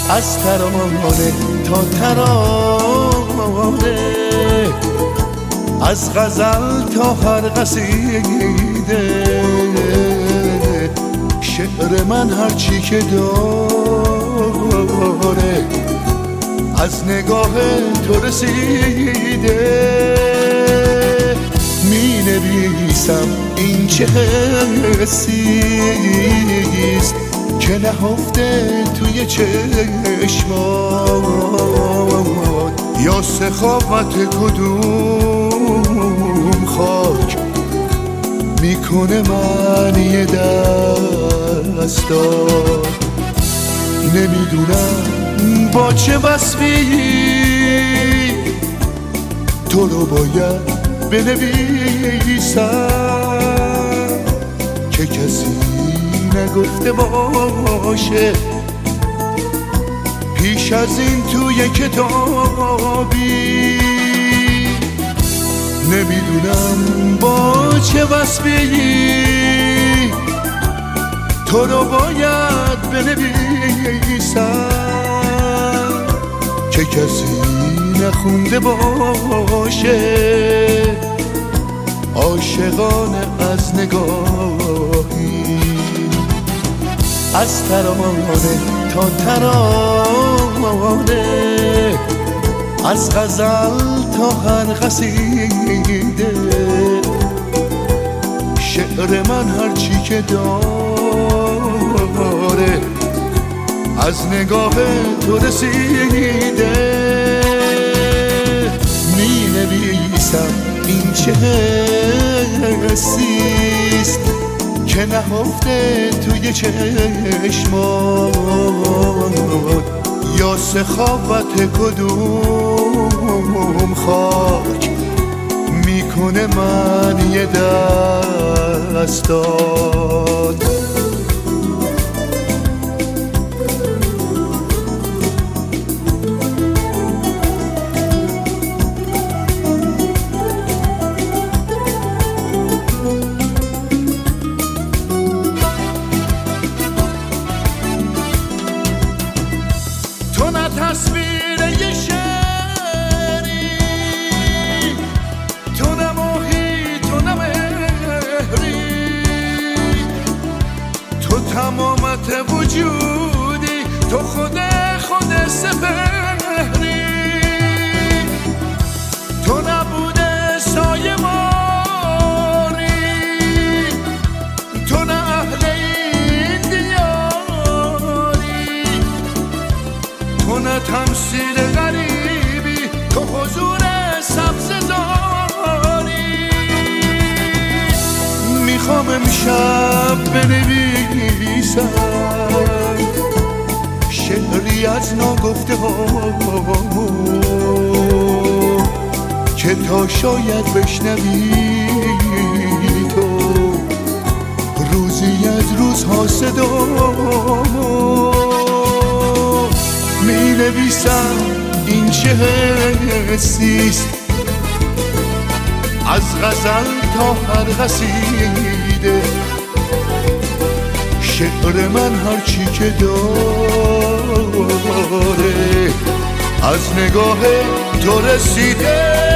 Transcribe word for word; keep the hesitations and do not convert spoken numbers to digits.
از ترانه تا ترانه، از غزل تا هر قصیده، شعر من هرچی که داره از نگاه تو رسیده. می نویسم این چه حسیست که نهفته توی چشمات، یا سخاوت کدوم خاک میکنه معنی دستات. نمیدونم با چه وصفی تو رو باید بنویسم که کسی نگفته باشه پیش از این توی کتابی. نمیدونم با چه وصفی تو رو باید بنویسم که کسی نخونده باشه عاشقانه از نگاهی. از ترانه تا ترانه، از غزل تا هر قصیده، شعر من هرچی که داره از نگاه تو رسیده. می نویسم این چه حسیست که نهفته توی چشمات، یا سخاوت کدوم خاک میکنه معنی دستات. تو نه تصویر یه شعری، تو نه ماهی، تو نه مهری، تو تمامت وجودی، تو خود خود سپهری. تو نبوده سایه ماری، تو نه اهل این دیاری، تو نه تمثیل غریبی، تو حضور سبززاری. میخوام امشب بنویسم شعری از ناگفته هامو که تا شاید بشنوی تو روزی از روزها صدامو. می نویسم این چه حسیست از غزل تا هر قصیده، شعر من هرچی که داره از نگاه تو رسیده.